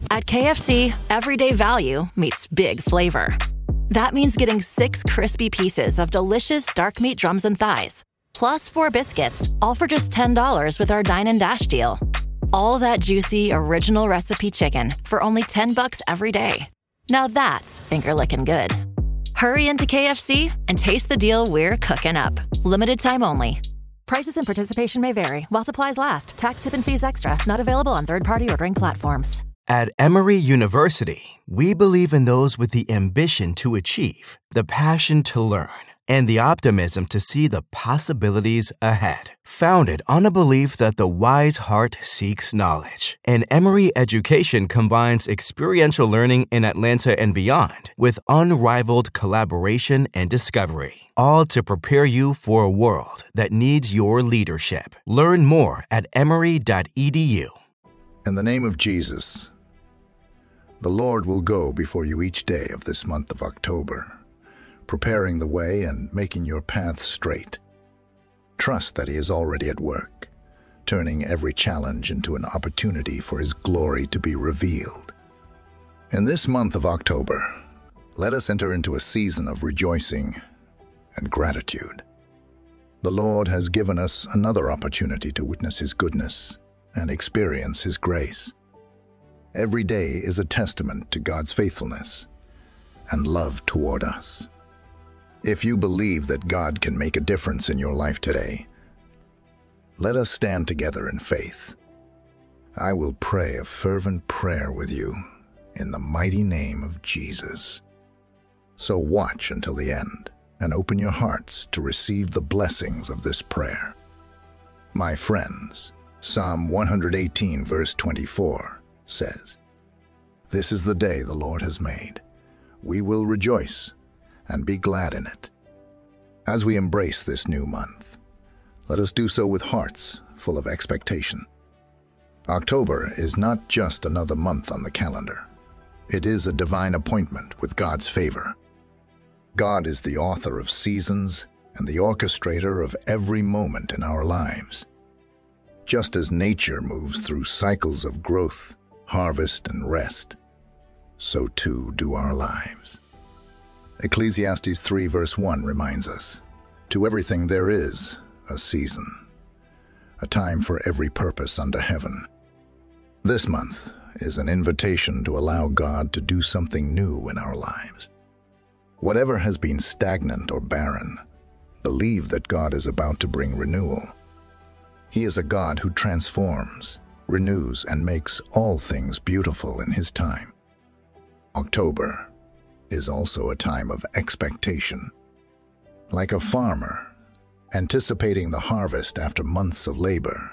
At KFC, everyday value meets big flavor. That means getting 6 crispy pieces of delicious dark meat drums and thighs, plus 4 biscuits, all for just $10 with our Dine and Dash deal. All that juicy, original recipe chicken for only $10 every day. Now that's finger-licking good. Hurry into KFC and taste the deal we're cooking up. Limited time only. Prices and participation may vary while supplies last. Tax, tip, and fees extra. Not available on third-party ordering platforms. At Emory University, we believe in those with the ambition to achieve, the passion to learn, and the optimism to see the possibilities ahead. Founded on a belief that the wise heart seeks knowledge, and Emory education combines experiential learning in Atlanta and beyond with unrivaled collaboration and discovery, all to prepare you for a world that needs your leadership. Learn more at emory.edu. In the name of Jesus, the Lord will go before you each day of this month of October, preparing the way and making your path straight. Trust that He is already at work, turning every challenge into an opportunity for His glory to be revealed. In this month of October, let us enter into a season of rejoicing and gratitude. The Lord has given us another opportunity to witness His goodness and experience His grace. Every day is a testament to God's faithfulness and love toward us. If you believe that God can make a difference in your life today, let us stand together in faith. I will pray a fervent prayer with you in the mighty name of Jesus. So watch until the end and open your hearts to receive the blessings of this prayer. My friends, Psalm 118 verse 24 says, "This is the day the Lord has made. We will rejoice and be glad in it." As we embrace this new month, let us do so with hearts full of expectation. October is not just another month on the calendar. It is a divine appointment with God's favor. God is the author of seasons and the orchestrator of every moment in our lives. Just as nature moves through cycles of growth, harvest, and rest, so too do our lives. Ecclesiastes 3 verse 1 reminds us, "To everything there is a season, a time for every purpose under heaven." This month is an invitation to allow God to do something new in our lives. Whatever has been stagnant or barren, believe that God is about to bring renewal. He is a God who transforms, renews, and makes all things beautiful in His time. October is also a time of expectation. Like a farmer anticipating the harvest after months of labor,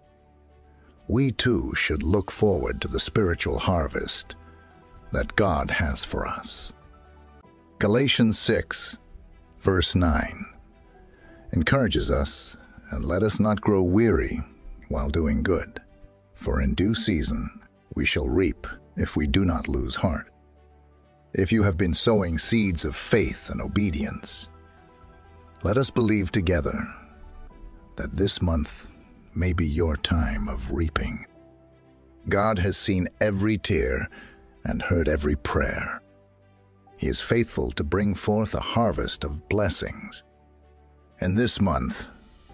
we too should look forward to the spiritual harvest that God has for us. Galatians 6, verse 9, encourages us, "And let us not grow weary while doing good, for in due season we shall reap if we do not lose heart." If you have been sowing seeds of faith and obedience, let us believe together that this month may be your time of reaping. God has seen every tear and heard every prayer. He is faithful to bring forth a harvest of blessings. In this month,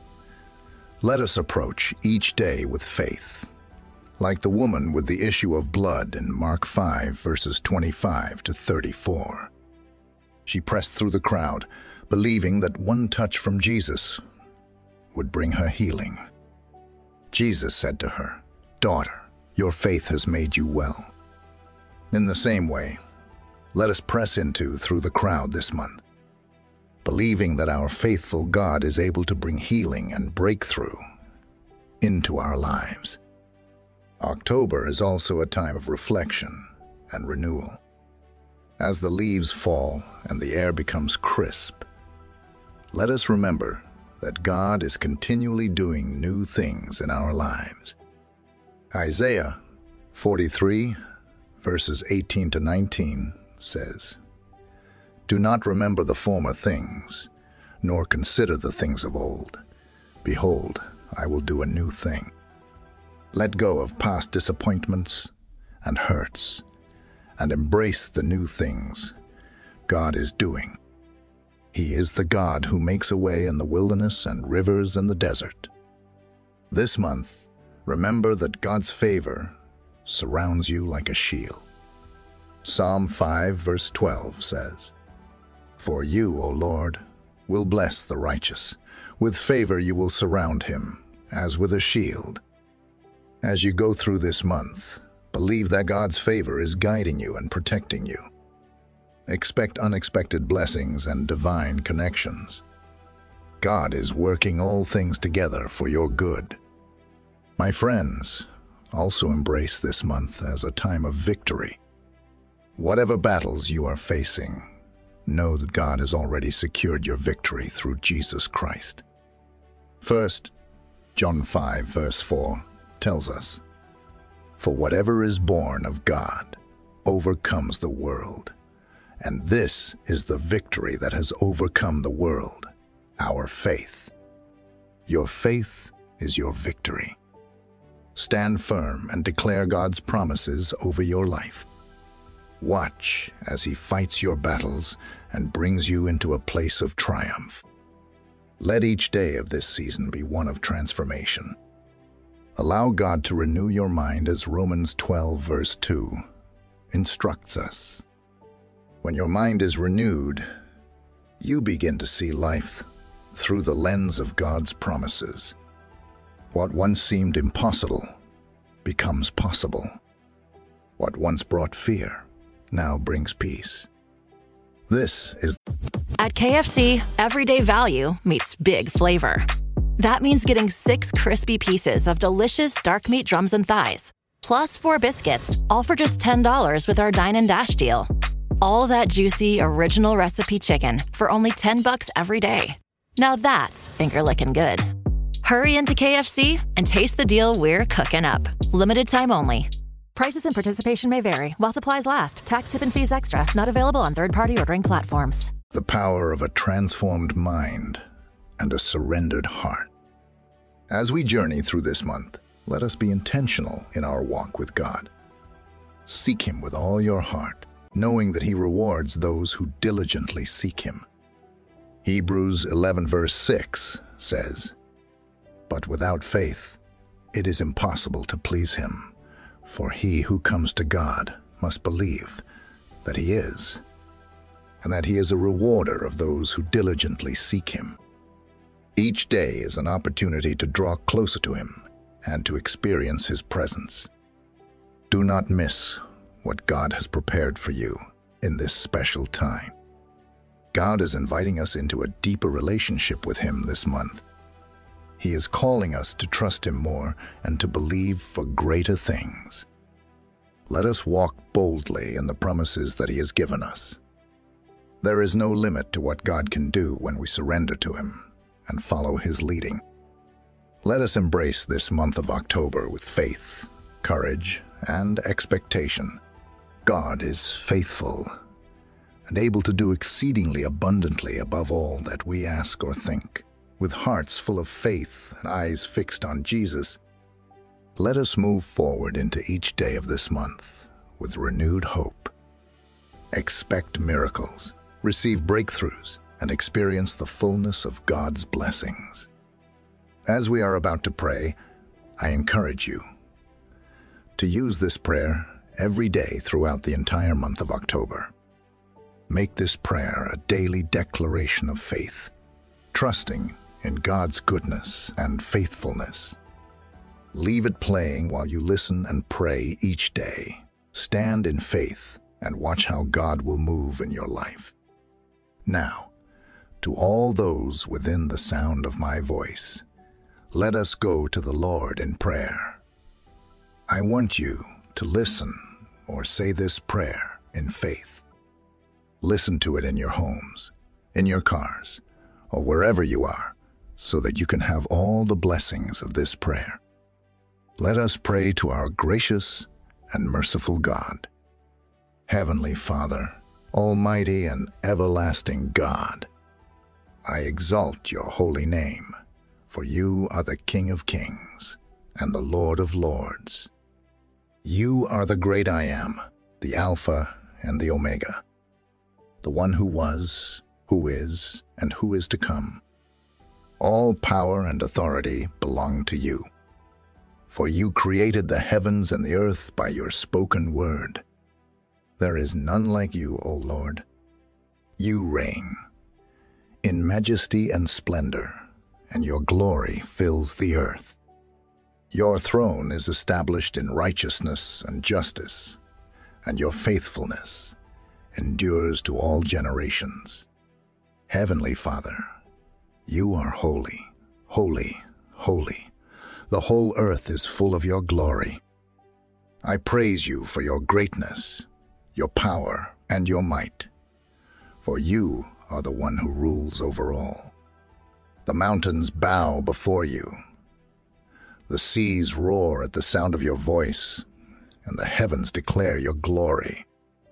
let us approach each day with faith, like the woman with the issue of blood in Mark 5, verses 25 to 34. She pressed through the crowd, believing that one touch from Jesus would bring her healing. Jesus said to her, "Daughter, your faith has made you well." In the same way, let us press through the crowd this month, believing that our faithful God is able to bring healing and breakthrough into our lives. October is also a time of reflection and renewal. As the leaves fall and the air becomes crisp, let us remember that God is continually doing new things in our lives. Isaiah 43, verses 18 to 19 says, "Do not remember the former things, nor consider the things of old. Behold, I will do a new thing. Let go of past disappointments and hurts, and embrace the new things God is doing. He is the God who makes a way in the wilderness and rivers in the desert. This month, remember that God's favor surrounds you like a shield. Psalm 5 verse 12 says, "For you, O Lord, will bless the righteous. With favor you will surround him, as with a shield." As you go through this month, believe that God's favor is guiding you and protecting you. Expect unexpected blessings and divine connections. God is working all things together for your good. My friends, also embrace this month as a time of victory. Whatever battles you are facing, know that God has already secured your victory through Jesus Christ. First, John 5 verse 4 tells us, "For whatever is born of God overcomes the world. And this is the victory that has overcome the world, our faith." Your faith is your victory. Stand firm and declare God's promises over your life. Watch as He fights your battles and brings you into a place of triumph. Let each day of this season be one of transformation. Allow God to renew your mind as Romans 12 verse 2 instructs us. When your mind is renewed, you begin to see life through the lens of God's promises. What once seemed impossible becomes possible. What once brought fear now brings peace. This is At KFC, everyday value meets big flavor. That means getting 6 crispy pieces of delicious dark meat drums and thighs, plus 4 biscuits, all for just $10 with our Dine and Dash deal. All that juicy, original recipe chicken for only $10 every day. Now that's finger-licking good. Hurry into KFC and taste the deal we're cooking up. Limited time only. Prices and participation may vary while supplies last. Tax, tip, and fees extra. Not available on third-party ordering platforms. the power of a transformed mind and a surrendered heart. As we journey through this month, let us be intentional in our walk with God. Seek Him with all your heart, knowing that He rewards those who diligently seek Him. Hebrews 11 verse 6 says, "But without faith, it is impossible to please Him, for he who comes to God must believe that He is, and that He is a rewarder of those who diligently seek Him." Each day is an opportunity to draw closer to Him and to experience His presence. Do not miss what God has prepared for you in this special time. God is inviting us into a deeper relationship with Him this month. He is calling us to trust Him more and to believe for greater things. Let us walk boldly in the promises that He has given us. There is no limit to what God can do when we surrender to Him and follow His leading. Let us embrace this month of October with faith, courage, and expectation. God is faithful and able to do exceedingly abundantly above all that we ask or think. With hearts full of faith and eyes fixed on Jesus, let us move forward into each day of this month with renewed hope. Expect miracles, receive breakthroughs, and experience the fullness of God's blessings. As we are about to pray, I encourage you to use this prayer every day throughout the entire month of October. Make this prayer a daily declaration of faith, trusting in God's goodness and faithfulness. Leave it playing while you listen and pray each day. Stand in faith and watch how God will move in your life. Now, to all those within the sound of my voice, let us go to the Lord in prayer. I want you to listen or say this prayer in faith. Listen to it in your homes, in your cars, or wherever you are, so that you can have all the blessings of this prayer. Let us pray to our gracious and merciful God. Heavenly Father, Almighty and everlasting God, I exalt your holy name, for you are the King of kings and the Lord of lords. You are the great I am, the Alpha and the Omega, the one who was, who is, and who is to come. All power and authority belong to you. For you created the heavens and the earth by your spoken word. There is none like you, O Lord. You reign in majesty and splendor, and your glory fills the earth. Your throne is established in righteousness and justice, and your faithfulness endures to all generations. Heavenly Father, you are holy, holy, holy. The whole earth is full of your glory. I praise you for your greatness, your power, and your might, for you are the one who rules over all. The mountains bow before you. The seas roar at the sound of your voice, and the heavens declare your glory.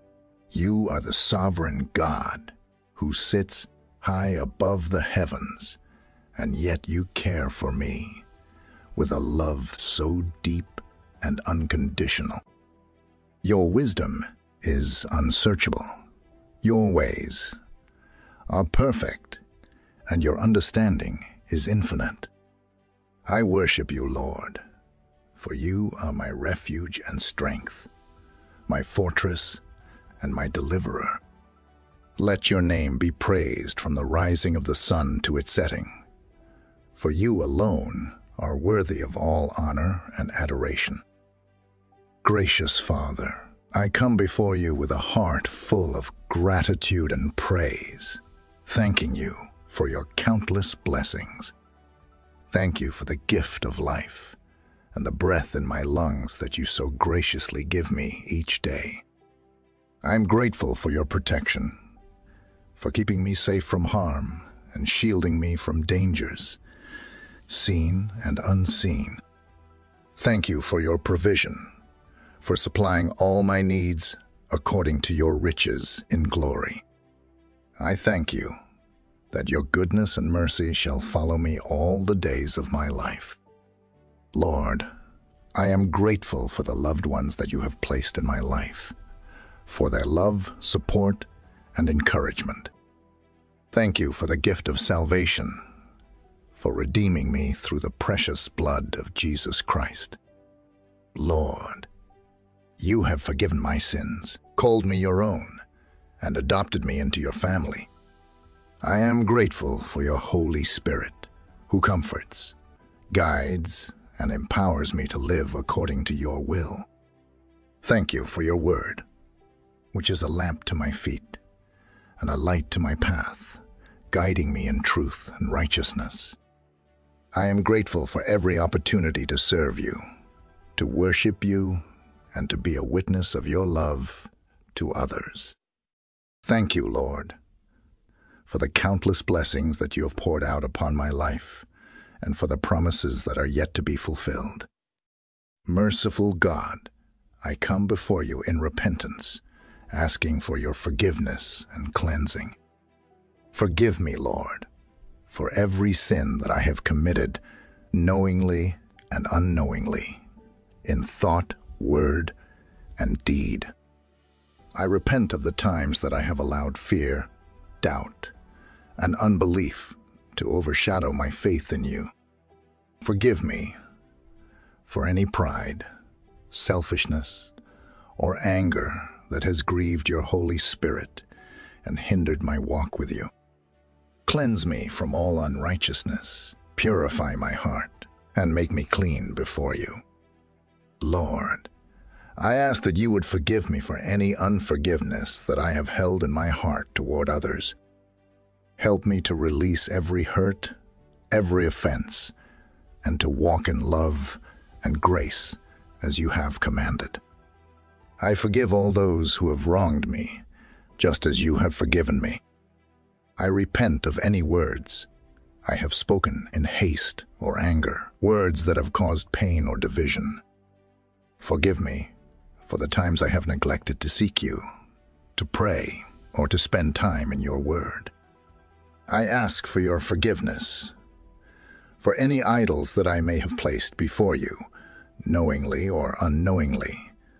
You are the sovereign God who sits high above the heavens, and yet you care for me with a love so deep and unconditional. Your wisdom is unsearchable. Your ways are perfect, and your understanding is infinite. I worship you, Lord, for you are my refuge and strength, my fortress and my deliverer. Let your name be praised from the rising of the sun to its setting, for you alone are worthy of all honor and adoration. Gracious Father, I come before you with a heart full of gratitude and praise, thanking you for your countless blessings. Thank you for the gift of life and the breath in my lungs that you so graciously give me each day. I'm grateful for your protection, for keeping me safe from harm and shielding me from dangers, seen and unseen. Thank you for your provision, for supplying all my needs according to your riches in glory. I thank you that your goodness and mercy shall follow me all the days of my life. Lord, I am grateful for the loved ones that you have placed in my life, for their love, support, and encouragement. Thank you for the gift of salvation, for redeeming me through the precious blood of Jesus Christ. Lord, you have forgiven my sins, called me your own, and adopted me into your family. I am grateful for your Holy Spirit, who comforts, guides, and empowers me to live according to your will. Thank you for your word, which is a lamp to my feet and a light to my path, guiding me in truth and righteousness. I am grateful for every opportunity to serve you, to worship you, and to be a witness of your love to others. Thank you, Lord, for the countless blessings that you have poured out upon my life, and for the promises that are yet to be fulfilled. Merciful God, I come before you in repentance, asking for your forgiveness and cleansing. Forgive me, Lord, for every sin that I have committed, knowingly and unknowingly, in thought, word, and deed. I repent of the times that I have allowed fear, doubt, and unbelief to overshadow my faith in you. Forgive me for any pride, selfishness, or anger that has grieved your Holy Spirit and hindered my walk with you. Cleanse me from all unrighteousness, purify my heart, and make me clean before you. Lord, I ask that you would forgive me for any unforgiveness that I have held in my heart toward others. Help me to release every hurt, every offense, and to walk in love and grace as you have commanded. I forgive all those who have wronged me, just as you have forgiven me. I repent of any words I have spoken in haste or anger, words that have caused pain or division. Forgive me for the times I have neglected to seek you, to pray, or to spend time in your word. I ask for your forgiveness for any idols that I may have placed before you, knowingly or unknowingly,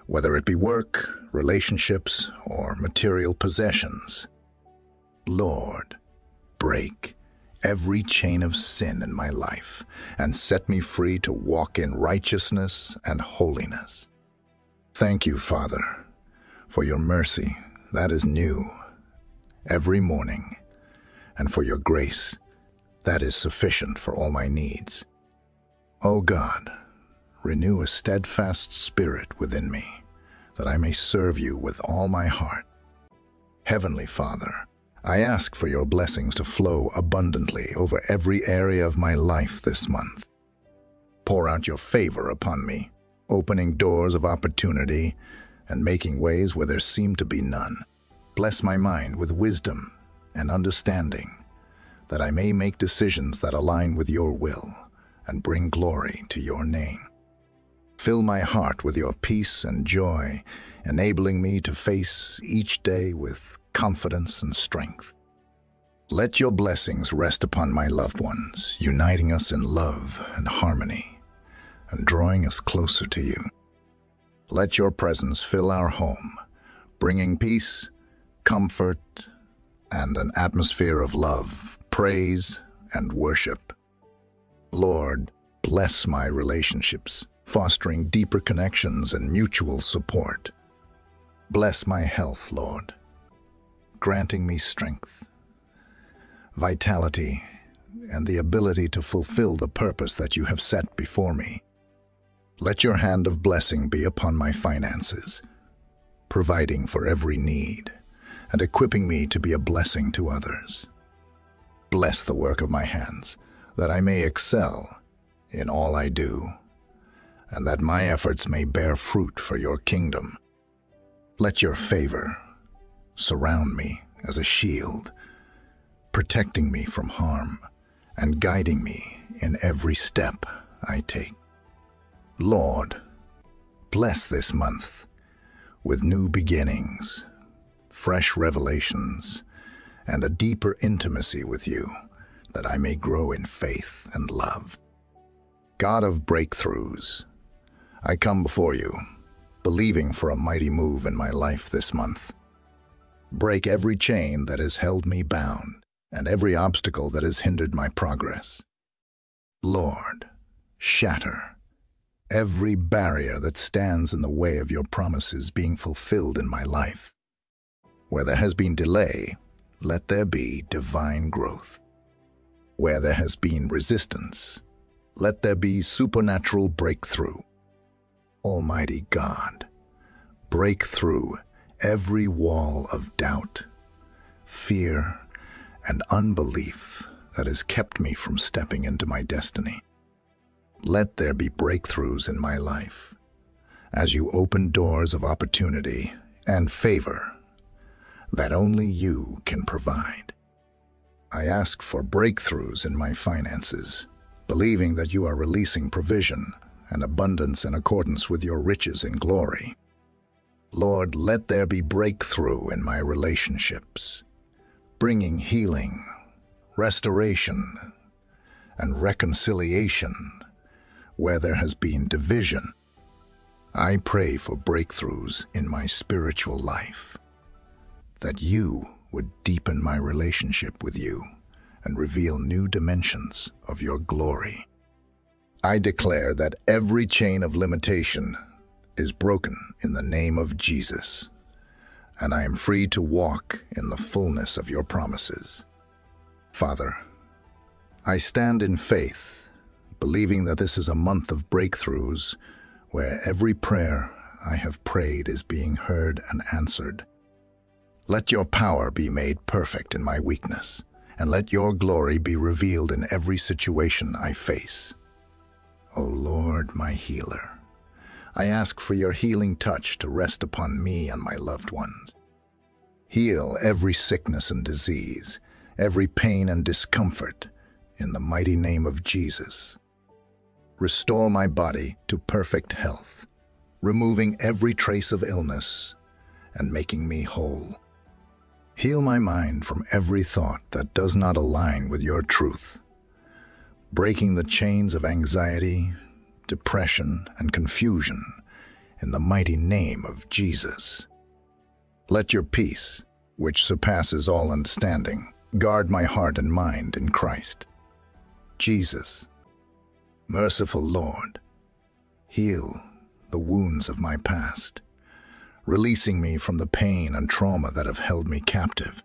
whether it be work, relationships, or material possessions. Lord, break every chain of sin in my life and set me free to walk in righteousness and holiness. Thank you, Father, for your mercy that is new every morning, and for your grace that is sufficient for all my needs. O God, renew a steadfast spirit within me, that I may serve you with all my heart. Heavenly Father, I ask for your blessings to flow abundantly over every area of my life this month. Pour out your favor upon me, opening doors of opportunity and making ways where there seem to be none. Bless my mind with wisdom and understanding, that I may make decisions that align with your will and bring glory to your name. Fill my heart with your peace and joy, enabling me to face each day with confidence and strength. Let your blessings rest upon my loved ones, uniting us in love and harmony, and drawing us closer to you. Let your presence fill our home, bringing peace, comfort, and an atmosphere of love, praise, and worship. Lord, bless my relationships, fostering deeper connections and mutual support. Bless my health, Lord, granting me strength, vitality, and the ability to fulfill the purpose that you have set before me. Let your hand of blessing be upon my finances, providing for every need and equipping me to be a blessing to others. Bless the work of my hands, that I may excel in all I do, and that my efforts may bear fruit for your kingdom. Let your favor surround me as a shield, protecting me from harm and guiding me in every step I take. Lord, bless this month with new beginnings, fresh revelations, and a deeper intimacy with you, that I may grow in faith and love. God of breakthroughs, I come before you, believing for a mighty move in my life this month. Break every chain that has held me bound, and every obstacle that has hindered my progress. Lord, shatter every barrier that stands in the way of your promises being fulfilled in my life. Where there has been delay, let there be divine growth. Where there has been resistance, let there be supernatural breakthrough. Almighty God, break through every wall of doubt, fear, and unbelief that has kept me from stepping into my destiny. Let there be breakthroughs in my life as you open doors of opportunity and favor that only you can provide. I ask for breakthroughs in my finances, believing that you are releasing provision and abundance in accordance with your riches and glory. Lord, let there be breakthrough in my relationships, bringing healing, restoration, and reconciliation where there has been division. I pray for breakthroughs in my spiritual life, that you would deepen my relationship with you and reveal new dimensions of your glory. I declare that every chain of limitation is broken in the name of Jesus, and I am free to walk in the fullness of your promises. Father, I stand in faith, believing that this is a month of breakthroughs where every prayer I have prayed is being heard and answered. Let your power be made perfect in my weakness, and let your glory be revealed in every situation I face. O Lord, my healer, I ask for your healing touch to rest upon me and my loved ones. Heal every sickness and disease, every pain and discomfort, in the mighty name of Jesus. Restore my body to perfect health, removing every trace of illness and making me whole. Heal my mind from every thought that does not align with your truth, breaking the chains of anxiety, depression, and confusion in the mighty name of Jesus. Let your peace, which surpasses all understanding, guard my heart and mind in Christ. Jesus, merciful Lord, heal the wounds of my past, releasing me from the pain and trauma that have held me captive.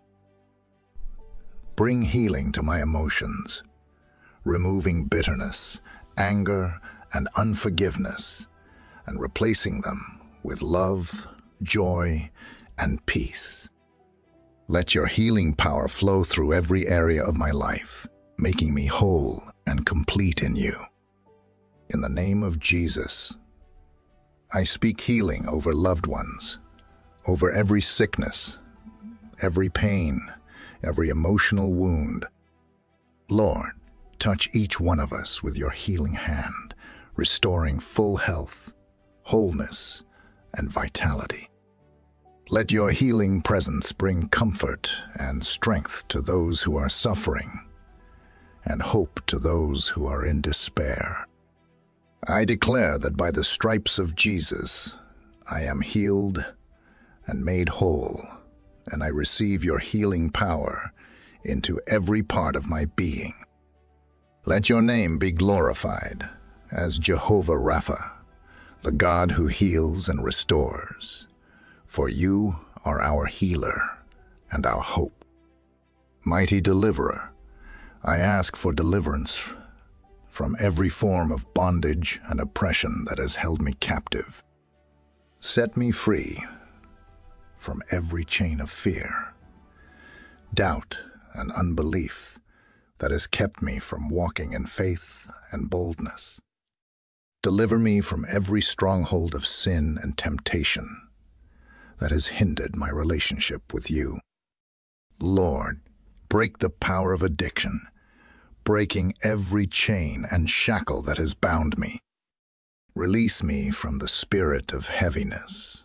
Bring healing to my emotions, removing bitterness, anger, and unforgiveness, and replacing them with love, joy, and peace. Let your healing power flow through every area of my life, making me whole and complete in you. In the name of Jesus, I speak healing over loved ones, over every sickness, every pain, every emotional wound. Lord, touch each one of us with your healing hand, restoring full health, wholeness, and vitality. Let your healing presence bring comfort and strength to those who are suffering, and hope to those who are in despair. I declare that by the stripes of Jesus, I am healed and made whole, and I receive your healing power into every part of my being. Let your name be glorified as Jehovah Rapha, the God who heals and restores, for you are our healer and our hope. Mighty deliverer, I ask for deliverance from every form of bondage and oppression that has held me captive. Set me free from every chain of fear, doubt, and unbelief that has kept me from walking in faith and boldness. Deliver me from every stronghold of sin and temptation that has hindered my relationship with you. Lord, break the power of addiction, breaking every chain and shackle that has bound me. Release me from the spirit of heaviness,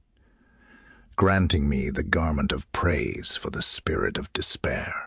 granting me the garment of praise for the spirit of despair.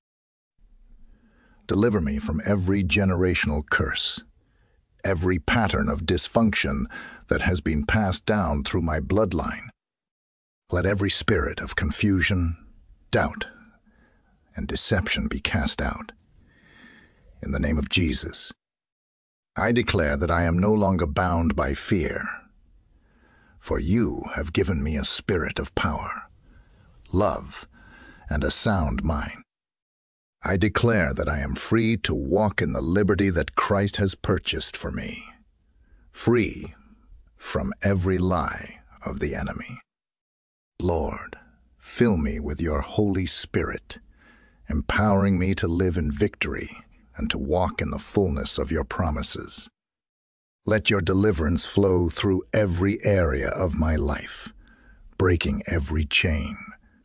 Deliver me from every generational curse, every pattern of dysfunction that has been passed down through my bloodline. Let every spirit of confusion, doubt, and deception be cast out. In the name of Jesus, I declare that I am no longer bound by fear, for you have given me a spirit of power, love, and a sound mind. I declare that I am free to walk in the liberty that Christ has purchased for me, free from every lie of the enemy. Lord, fill me with your Holy Spirit, empowering me to live in victory and to walk in the fullness of your promises. Let your deliverance flow through every area of my life, breaking every chain,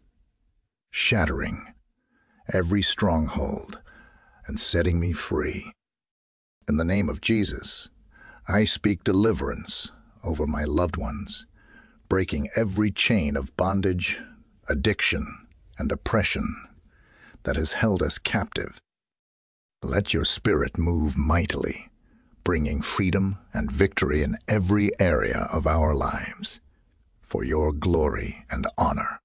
shattering every stronghold, and setting me free. In the name of Jesus, I speak deliverance over my loved ones, breaking every chain of bondage, addiction, and oppression that has held us captive. Let your spirit move mightily, bringing freedom and victory in every area of our lives, for your glory and honor.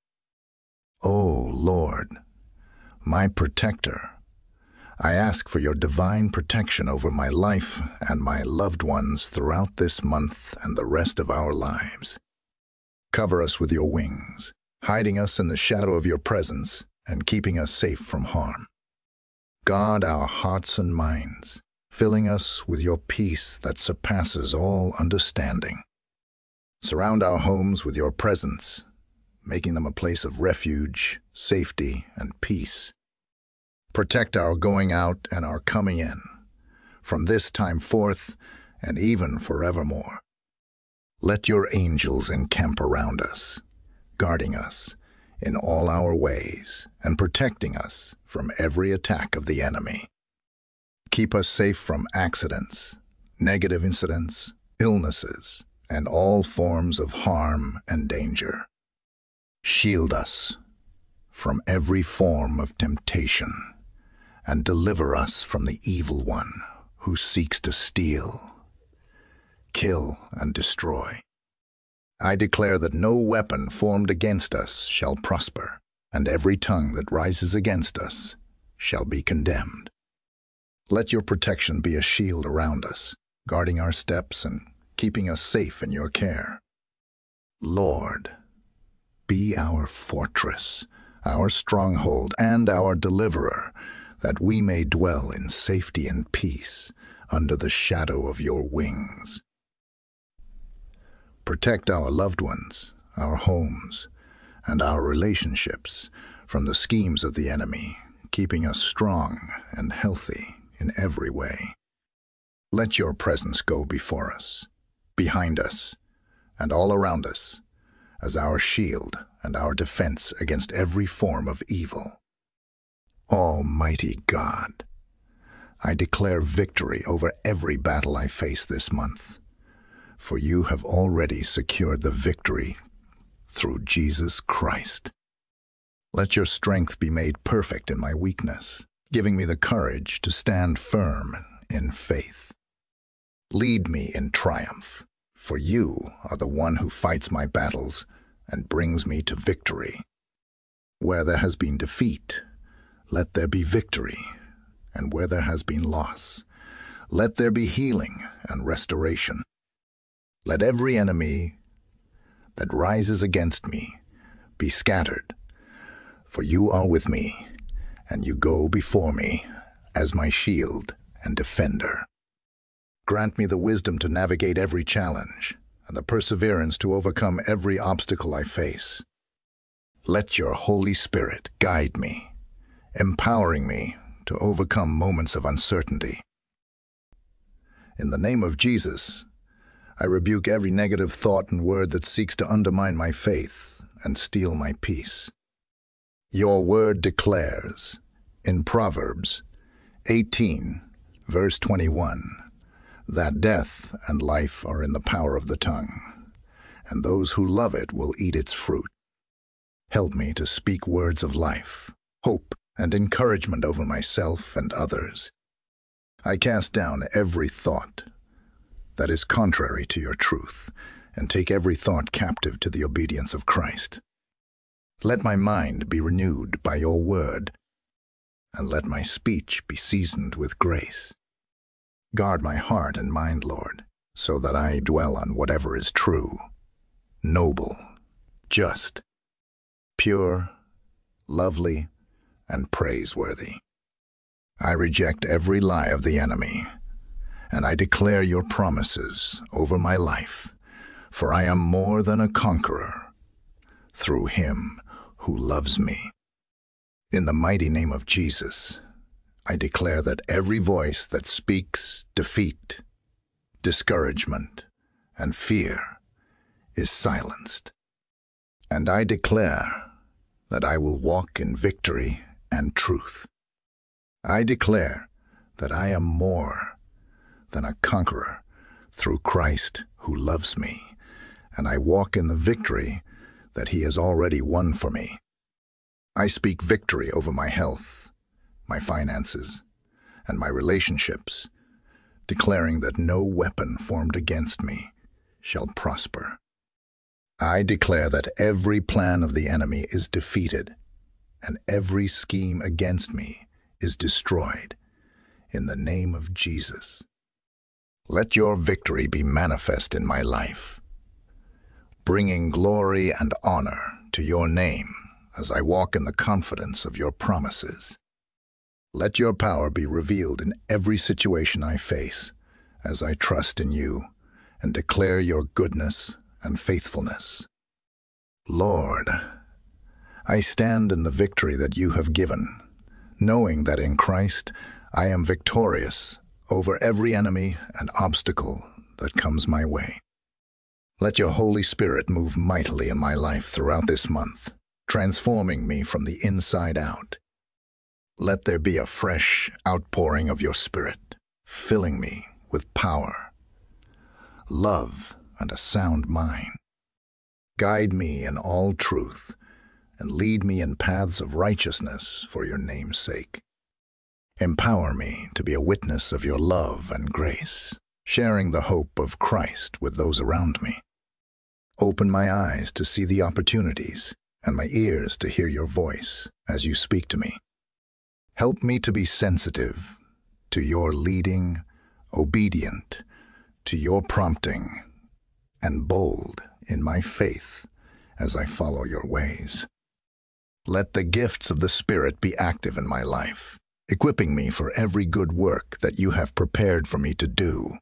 O Lord, my protector, I ask for your divine protection over my life and my loved ones throughout this month and the rest of our lives. Cover us with your wings, hiding us in the shadow of your presence and keeping us safe from harm. Guard our hearts and minds, filling us with your peace that surpasses all understanding. Surround our homes with your presence, making them a place of refuge, safety, and peace. Protect our going out and our coming in, from this time forth and even forevermore. Let your angels encamp around us, guarding us in all our ways and protecting us from every attack of the enemy. Keep us safe from accidents, negative incidents, illnesses, and all forms of harm and danger. Shield us from every form of temptation and deliver us from the evil one who seeks to steal, kill, and destroy. I declare that no weapon formed against us shall prosper, and every tongue that rises against us shall be condemned. Let your protection be a shield around us, guarding our steps and keeping us safe in your care. Lord, be our fortress, our stronghold, and our deliverer, that we may dwell in safety and peace under the shadow of your wings. Protect our loved ones, our homes, and our relationships from the schemes of the enemy, keeping us strong and healthy in every way. Let your presence go before us, behind us, and all around us, as our shield and our defense against every form of evil. Almighty God, I declare victory over every battle I face this month, for you have already secured the victory through Jesus Christ. Let your strength be made perfect in my weakness, giving me the courage to stand firm in faith. Lead me in triumph, for you are the one who fights my battles and brings me to victory. Where there has been defeat, let there be victory, and where there has been loss, let there be healing and restoration. Let every enemy that rises against me be scattered, for you are with me, and you go before me as my shield and defender. Grant me the wisdom to navigate every challenge and the perseverance to overcome every obstacle I face. Let your Holy Spirit guide me, empowering me to overcome moments of uncertainty. In the name of Jesus, I rebuke every negative thought and word that seeks to undermine my faith and steal my peace. Your word declares, in Proverbs 18, verse 21, that death and life are in the power of the tongue, and those who love it will eat its fruit. Help me to speak words of life, hope, and encouragement over myself and others. I cast down every thought that is contrary to your truth, and take every thought captive to the obedience of Christ. Let my mind be renewed by your word, and let my speech be seasoned with grace. Guard my heart and mind, Lord, so that I dwell on whatever is true, noble, just, pure, lovely, and praiseworthy. I reject every lie of the enemy, and I declare your promises over my life, for I am more than a conqueror through him who loves me. In the mighty name of Jesus, I declare that every voice that speaks defeat, discouragement, and fear is silenced. And I declare that I will walk in victory and truth. I declare that I am more than a conqueror through Christ who loves me, and I walk in the victory that he has already won for me. I speak victory over my health, my finances, and my relationships, declaring that no weapon formed against me shall prosper. I declare that every plan of the enemy is defeated, and every scheme against me is destroyed, in the name of Jesus. Let your victory be manifest in my life, bringing glory and honor to your name as I walk in the confidence of your promises. Let your power be revealed in every situation I face, as I trust in you and declare your goodness and faithfulness. Lord, I stand in the victory that you have given, knowing that in Christ I am victorious over every enemy and obstacle that comes my way. Let your Holy Spirit move mightily in my life throughout this month, transforming me from the inside out. Let there be a fresh outpouring of your Spirit, filling me with power, love, and a sound mind. Guide me in all truth, and lead me in paths of righteousness for your name's sake. Empower me to be a witness of your love and grace, sharing the hope of Christ with those around me. Open my eyes to see the opportunities and my ears to hear your voice as you speak to me. Help me to be sensitive to your leading, obedient to your prompting, and bold in my faith as I follow your ways. Let the gifts of the Spirit be active in my life, equipping me for every good work that you have prepared for me to do.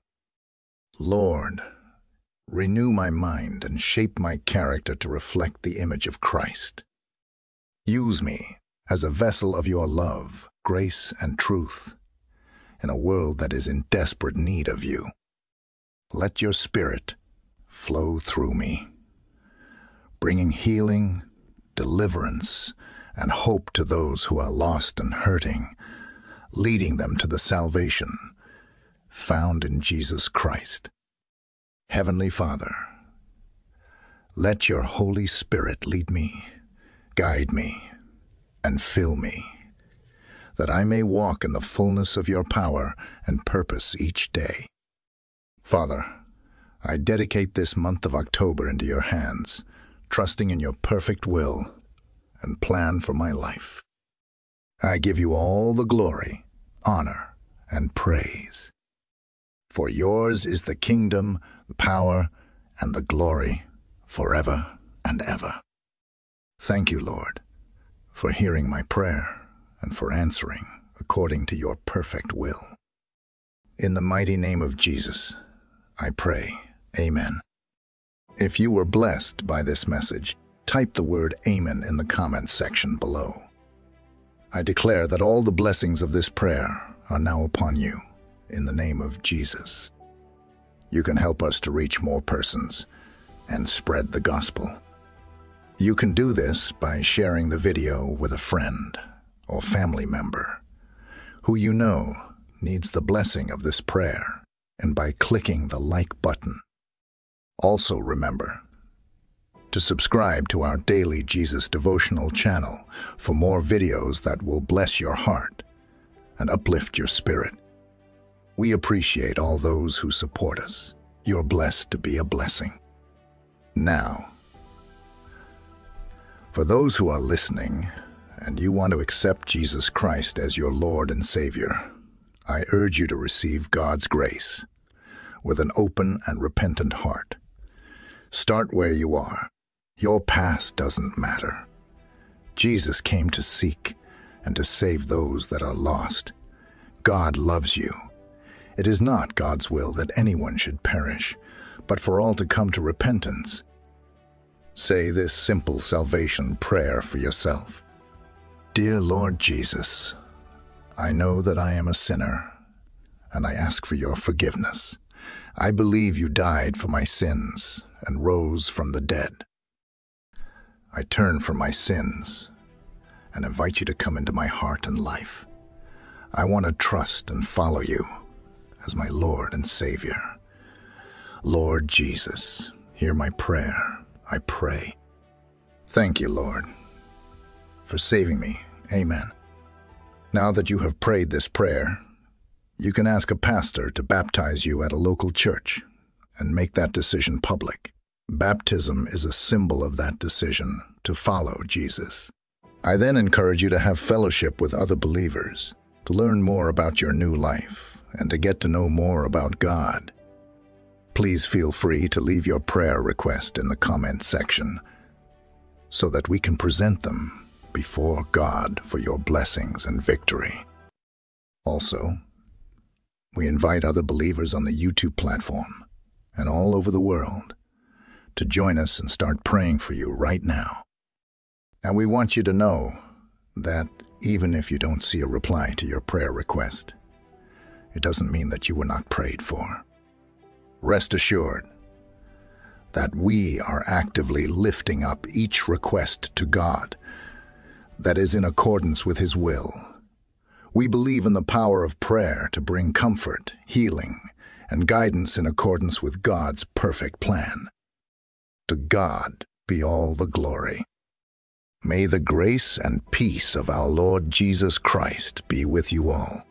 Lord, renew my mind and shape my character to reflect the image of Christ. Use me as a vessel of your love, grace, and truth in a world that is in desperate need of you. Let your Spirit flow through me, bringing healing, deliverance, and hope to those who are lost and hurting, leading them to the salvation found in Jesus Christ. Heavenly Father, let your Holy Spirit lead me, guide me, and fill me, that I may walk in the fullness of your power and purpose each day. Father, I dedicate this month of October into your hands, trusting in your perfect will and plan for my life. I give you all the glory, honor, and praise. For yours is the kingdom, the power, and the glory forever and ever. Thank you, Lord, for hearing my prayer and for answering according to your perfect will. In the mighty name of Jesus, I pray, Amen. If you were blessed by this message, type the word Amen in the comments section below. I declare that all the blessings of this prayer are now upon you, in the name of Jesus. You can help us to reach more persons and spread the gospel. You can do this by sharing the video with a friend or family member who you know needs the blessing of this prayer, and by clicking the like button. Also remember to subscribe to our daily Jesus devotional channel for more videos that will bless your heart and uplift your spirit. We appreciate all those who support us. You're blessed to be a blessing. Now, for those who are listening and you want to accept Jesus Christ as your Lord and Savior, I urge you to receive God's grace with an open and repentant heart. Start where you are. Your past doesn't matter. Jesus came to seek and to save those that are lost. God loves you. It is not God's will that anyone should perish, but for all to come to repentance. Say this simple salvation prayer for yourself. Dear Lord Jesus, I know that I am a sinner, and I ask for your forgiveness. I believe you died for my sins and rose from the dead. I turn from my sins and invite you to come into my heart and life. I want to trust and follow you as my Lord and Savior. Lord Jesus, hear my prayer, I pray. Thank you, Lord, for saving me. Amen. Now that you have prayed this prayer, you can ask a pastor to baptize you at a local church and make that decision public. Baptism is a symbol of that decision to follow Jesus. I then encourage you to have fellowship with other believers, to learn more about your new life, and to get to know more about God. Please feel free to leave your prayer request in the comment section so that we can present them before God for your blessings and victory. Also, we invite other believers on the YouTube platform and all over the world to join us and start praying for you right now. And we want you to know that even if you don't see a reply to your prayer request, it doesn't mean that you were not prayed for. Rest assured that we are actively lifting up each request to God that is in accordance with His will. We believe in the power of prayer to bring comfort, healing, and guidance in accordance with God's perfect plan. To God be all the glory. May the grace and peace of our Lord Jesus Christ be with you all.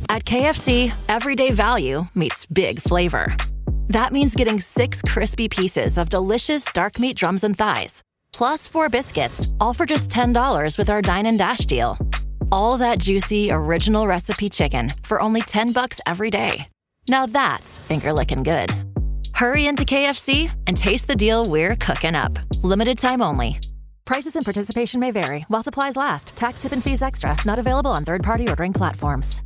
At KFC, everyday value meets big flavor. That means getting 6 crispy pieces of delicious dark meat drums and thighs, plus 4 biscuits, all for just $10 with our Dine and Dash deal. All that juicy, original recipe chicken for only $10 every day. Now that's finger-licking good. Hurry into KFC and taste the deal we're cooking up. Limited time only. Prices and participation may vary while supplies last. Tax, tip, and fees extra. Not available on third-party ordering platforms.